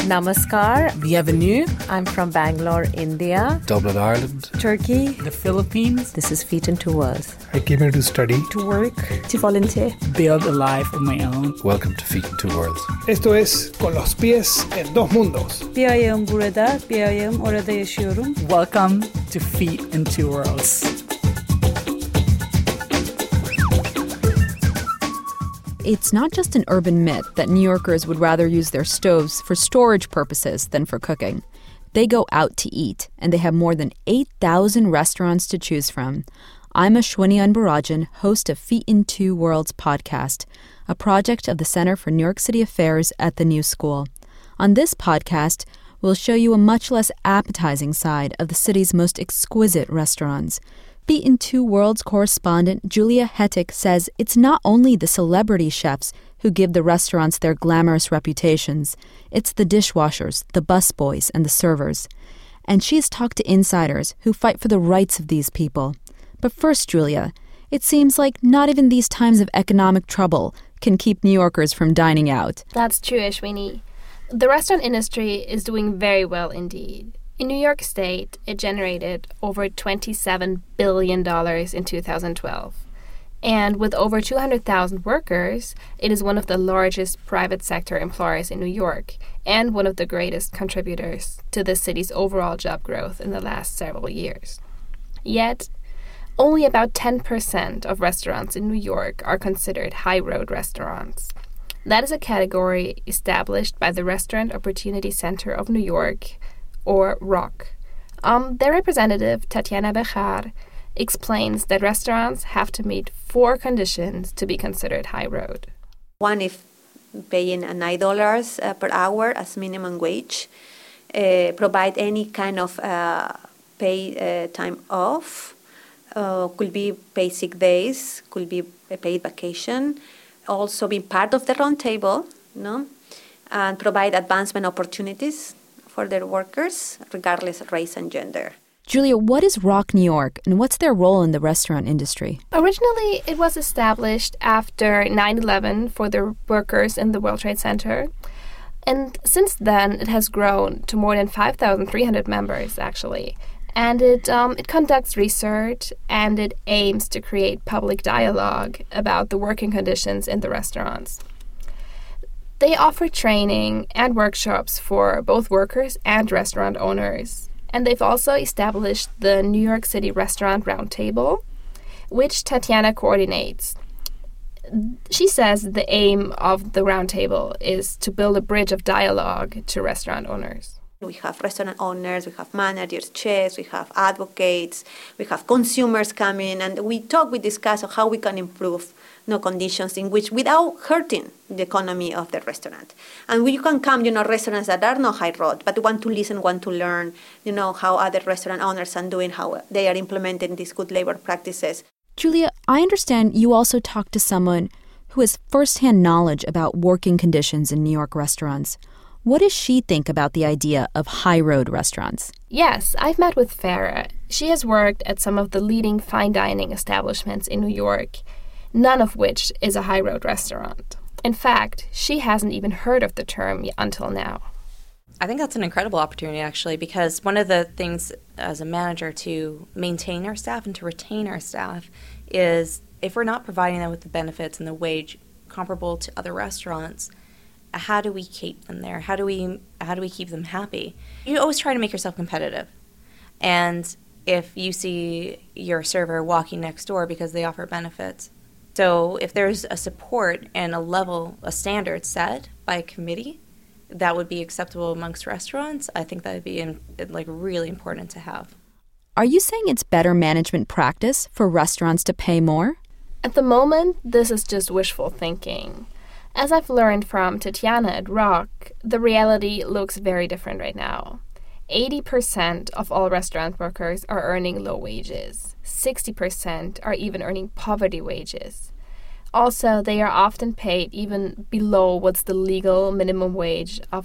Namaskar. Bienvenue. I'm from Bangalore, India. Dublin, Ireland. Turkey. The Philippines. This is Feet in Two Worlds. I came here to study. To work. To volunteer. Build a life of my own. Welcome to Feet in Two Worlds. Esto es Con los pies en dos mundos. Bir ayağım burada, bir ayağım orada yaşıyorum. Welcome to Feet in Two Worlds. It's not just an urban myth that New Yorkers would rather use their stoves for storage purposes than for cooking. They go out to eat, and they have more than 8,000 restaurants to choose from. I'm Ashwini Anbarajan, host of Feet in Two Worlds podcast, a project of the Center for New York City Affairs at the New School. On this podcast, we'll show you a much less appetizing side of the city's most exquisite restaurants. Feet in Two Worlds correspondent Julia Hettick says it's not only the celebrity chefs who give the restaurants their glamorous reputations, it's the dishwashers, the busboys, and the servers. And she's talked to insiders who fight for the rights of these people. But first, Julia, it seems like not even these times of economic trouble can keep New Yorkers from dining out. That's true, Ashwini. The restaurant industry is doing very well indeed. In New York State, it generated over $27 billion in 2012. And with over 200,000 workers, it is one of the largest private sector employers in New York and one of the greatest contributors to the city's overall job growth in the last several years. Yet, only about 10% of restaurants in New York are considered high-road restaurants. That is a category established by the Restaurant Opportunity Center of New York, or ROC. Their representative, Tatiana Bejar, explains that restaurants have to meet 4 conditions to be considered high road. One is paying $9 per hour as minimum wage, provide any kind of paid time off, could be paid sick days, could be a paid vacation, also be part of the round table, and provide advancement opportunities for their workers, regardless of race and gender. Julia, what is ROC New York, and what's their role in the restaurant industry? Originally, it was established after 9/11 for the workers in the World Trade Center. And since then, it has grown to more than 5,300 members, actually. And it conducts research, and it aims to create public dialogue about the working conditions in the restaurants. They offer training and workshops for both workers and restaurant owners. And they've also established the New York City Restaurant Roundtable, which Tatiana coordinates. She says the aim of the roundtable is to build a bridge of dialogue to restaurant owners. We have restaurant owners, we have managers, chefs, we have advocates, we have consumers coming, and we discuss how we can improve conditions in which without hurting the economy of the restaurant. And you can come, restaurants that are not high road, but want to listen, want to learn, how other restaurant owners are doing, how they are implementing these good labor practices. Julia, I understand you also talked to someone who has firsthand knowledge about working conditions in New York restaurants. What does she think about the idea of high-road restaurants? Yes, I've met with Farah. She has worked at some of the leading fine dining establishments in New York, none of which is a high-road restaurant. In fact, she hasn't even heard of the term until now. I think that's an incredible opportunity, actually, because one of the things as a manager to maintain our staff and to retain our staff is if we're not providing them with the benefits and the wage comparable to other restaurants, how do we keep them there? How do we keep them happy? You always try to make yourself competitive. And if you see your server walking next door because they offer benefits, so if there's a support and a standard set by a committee that would be acceptable amongst restaurants, I think that would be really important to have. Are you saying it's better management practice for restaurants to pay more? At the moment, this is just wishful thinking. As I've learned from Tatiana at ROC, the reality looks very different right now. 80% of all restaurant workers are earning low wages. 60% are even earning poverty wages. Also, they are often paid even below what's the legal minimum wage of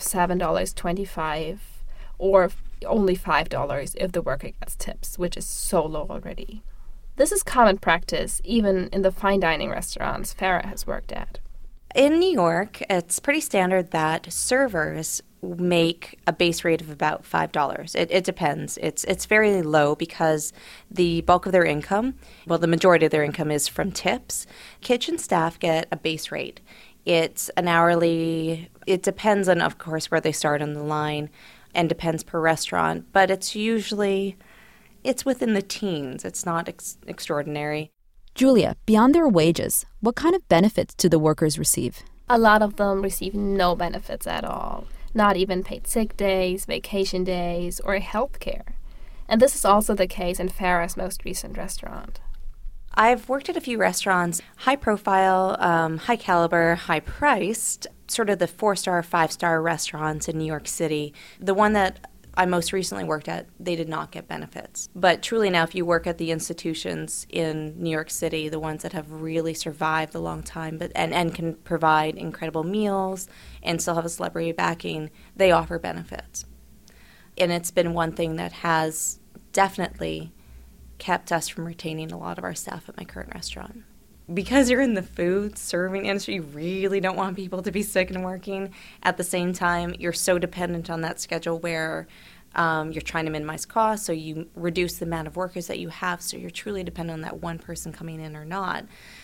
$7.25 or only $5 if the worker gets tips, which is so low already. This is common practice even in the fine dining restaurants Farah has worked at. In New York, it's pretty standard that servers make a base rate of about $5. It depends. It's very low because the bulk of their income, well, the majority of their income is from tips. Kitchen staff get a base rate. It's an hourly, it depends on, of course, where they start on the line and depends per restaurant, but it's within the teens. It's not extraordinary. Julia, beyond their wages, what kind of benefits do the workers receive? A lot of them receive no benefits at all, not even paid sick days, vacation days, or health care. And this is also the case in Farah's most recent restaurant. I've worked at a few restaurants, high profile, high caliber, high priced, sort of the 4-star, 5-star restaurants in New York City. The one that I most recently worked at, they did not get benefits. But truly now, if you work at the institutions in New York City, the ones that have really survived a long time and can provide incredible meals and still have a celebrity backing, they offer benefits. And it's been one thing that has definitely kept us from retaining a lot of our staff at my current restaurant. Because you're in the food serving industry, you really don't want people to be sick and working. At the same time, you're so dependent on that schedule where you're trying to minimize costs, so you reduce the amount of workers that you have, so you're truly dependent on that one person coming in or not.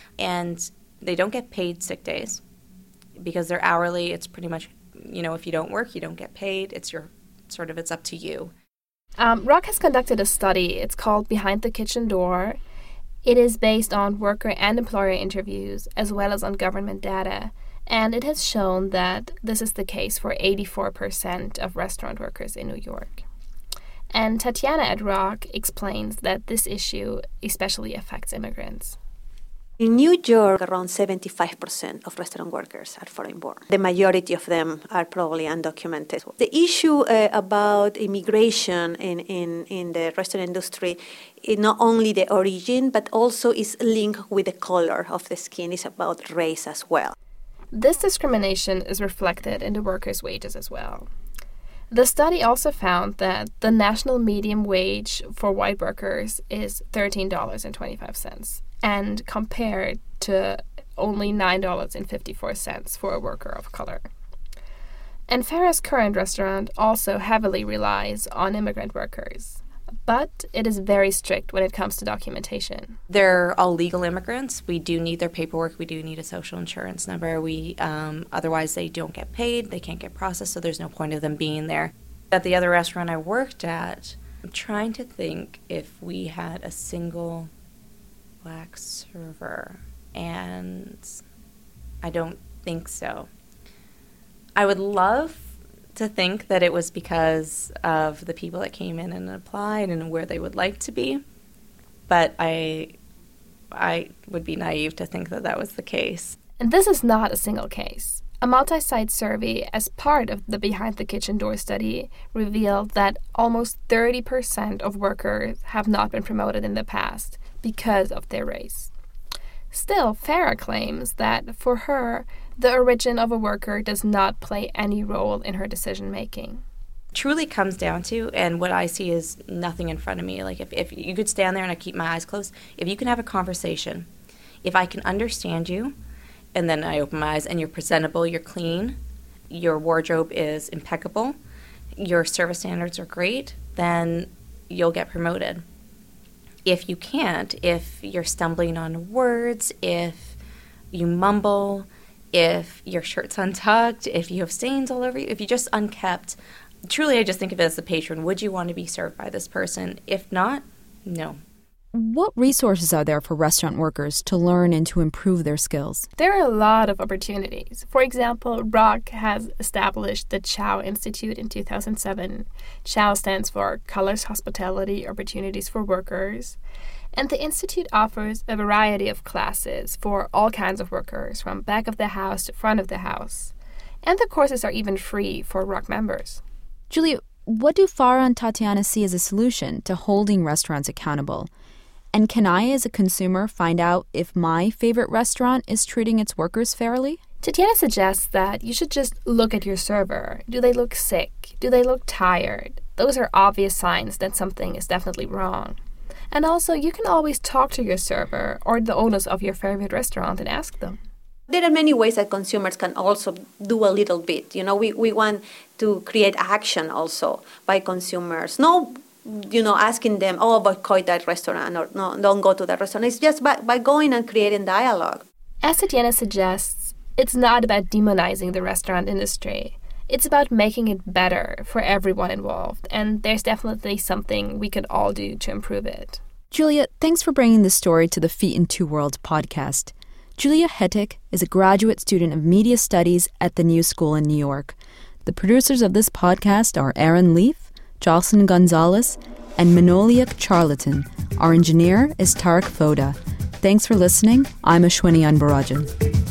And they don't get paid sick days because they're hourly. It's pretty much, if you don't work, you don't get paid. It's up to you. ROC has conducted a study. It's called Behind the Kitchen Door. It is based on worker and employer interviews as well as on government data, and it has shown that this is the case for 84% of restaurant workers in New York. And Tatiana at ROC explains that this issue especially affects immigrants. In New York, around 75% of restaurant workers are foreign-born. The majority of them are probably undocumented. The issue about immigration in the restaurant industry is not only the origin, but also is linked with the color of the skin. It's about race as well. This discrimination is reflected in the workers' wages as well. The study also found that the national median wage for white workers is $13.25. and compared to only $9.54 for a worker of color. And Farah's current restaurant also heavily relies on immigrant workers, but it is very strict when it comes to documentation. They're all legal immigrants. We do need their paperwork. We do need a social insurance number. Otherwise, they don't get paid. They can't get processed, so there's no point of them being there. At the other restaurant I worked at, I'm trying to think if we had a single black server, and I don't think so. I would love to think that it was because of the people that came in and applied and where they would like to be, but I would be naive to think that that was the case. And this is not a single case. A multi-site survey as part of the Behind the Kitchen Door study revealed that almost 30% of workers have not been promoted in the past because of their race. Still, Farah claims that for her, the origin of a worker does not play any role in her decision-making. Truly comes down to, and what I see is nothing in front of me. Like if you could stand there and I keep my eyes closed, if you can have a conversation, if I can understand you, and then I open my eyes and you're presentable, you're clean, your wardrobe is impeccable, your service standards are great, then you'll get promoted. If you can't, if you're stumbling on words, if you mumble, if your shirt's untucked, if you have stains all over you, if you're just unkept, truly I just think of it as the patron. Would you want to be served by this person? If not, no. What resources are there for restaurant workers to learn and to improve their skills? There are a lot of opportunities. For example, ROC has established the Chow Institute in 2007. Chow stands for Colors Hospitality Opportunities for Workers. And the Institute offers a variety of classes for all kinds of workers, from back of the house to front of the house. And the courses are even free for ROC members. Julia, what do Farah and Tatiana see as a solution to holding restaurants accountable? And can I, as a consumer, find out if my favorite restaurant is treating its workers fairly? Tatiana suggests that you should just look at your server. Do they look sick? Do they look tired? Those are obvious signs that something is definitely wrong. And also, you can always talk to your server or the owners of your favorite restaurant and ask them. There are many ways that consumers can also do a little bit. We want to create action also by consumers. No, asking them, boycott that restaurant, or no, don't go to that restaurant. It's just by going and creating dialogue. As Tatiana suggests, it's not about demonizing the restaurant industry. It's about making it better for everyone involved, and there's definitely something we could all do to improve it. Julia, thanks for bringing this story to the Feet in Two Worlds podcast. Julia Hettig is a graduate student of media studies at the New School in New York. The producers of this podcast are Aaron Leaf, Jocelyn Gonzalez, and Manoliak Charlatan. Our engineer is Tarek Foda. Thanks for listening. I'm Ashwini Anbarajan.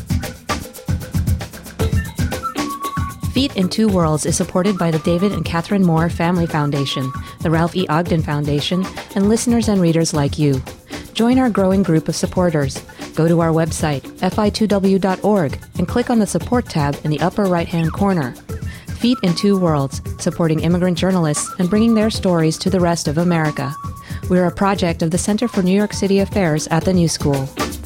Feet in Two Worlds is supported by the David and Catherine Moore Family Foundation, the Ralph E. Ogden Foundation, and listeners and readers like you. Join our growing group of supporters. Go to our website, fi2w.org, and click on the Support tab in the upper right-hand corner. Feet in Two Worlds, supporting immigrant journalists and bringing their stories to the rest of America. We're a project of the Center for New York City Affairs at the New School.